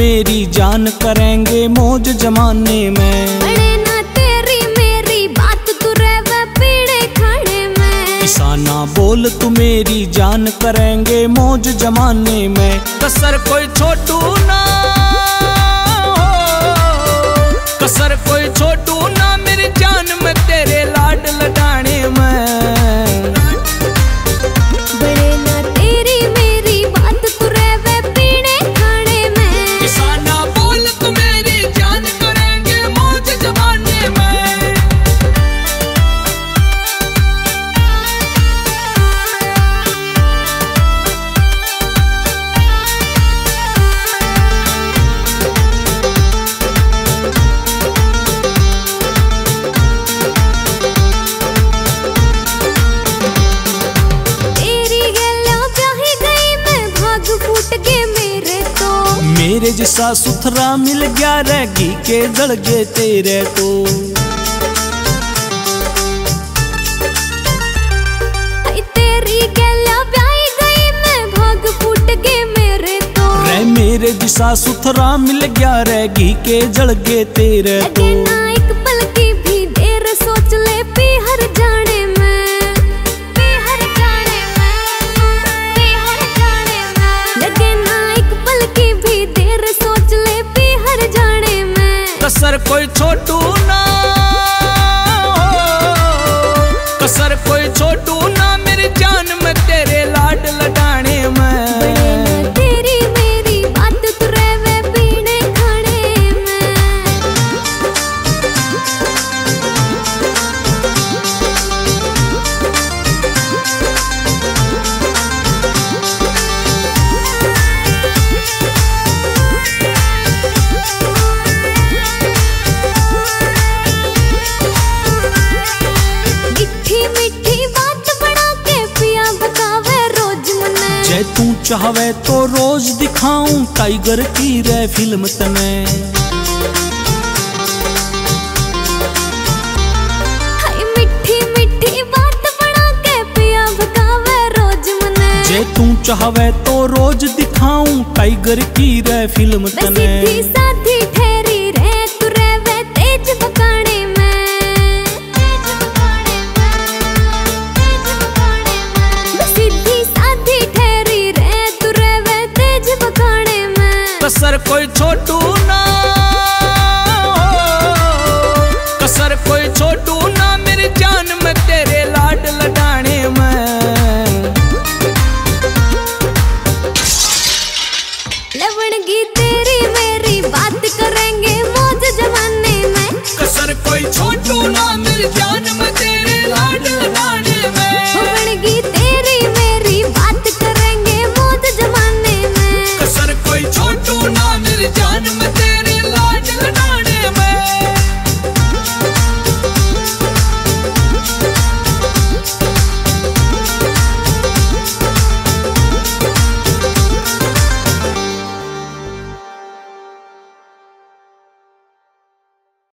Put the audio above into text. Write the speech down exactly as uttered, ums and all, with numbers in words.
मेरी जान, करेंगे मौज जमाने में। बड़े ना तेरी मेरी बात, तू रहवे पीड़े खाने में। किसाना बोल तू मेरी जान, करेंगे मौज जमाने में। कसर कोई छोटू ना, कसर कोई छोटू ना, मेरी जान में तेरे लाड लडाने में। बड़े ना तेरी मेरी बात, तू रहवे पीड़े खाने में। किसाना बोल तू मेरी जान, करेंगे मौज जमाने में। मेरे जैसा सुथरा मिल गया रे, घी के जल गए तेरे तो। तेरी गैला ब्याही गई मैं, भाग फूट गए मेरे तो। रे मेरे जैसा सुथरा मिल गया रे, घी के जल गए तेरे तो। ना एक पल की भी देर सोच ले, पी हर जाने में, पी हर जाने में, पी हर जाने में। लगे ना एक पल की भी देर सोच ले, पी हर जाने में। कसर कोई छोटू ना, कसर कोई छोटू ना, मेरी जान में तेरे लाड लडाने में। बड़े ना तेरी मेरी बात, तू रहवे पीड़े खाने में। तू चाहवे तो रोज दिखाऊं टाइगर की रे फिल्म तने। हाय मिठी मिठी बात बना के पिया भगावे रोज मने। जे तू चाहवे तो रोज दिखाऊं टाइगर की रे फिल्म तने। सीधी साधी